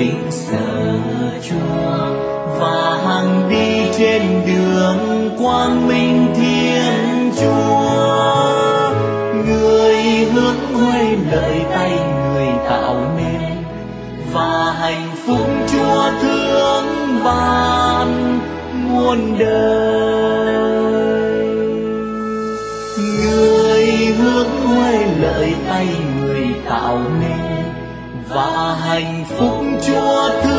kính sợ Chúa và hằng đi trên đường quang minh Thiên Chúa. Người hướng huê lợi tay người tạo nên và hạnh phúc Chúa thương ban muôn đời. Người hướng huê lợi tay người tạo nên và hạnh phúc Chúa thương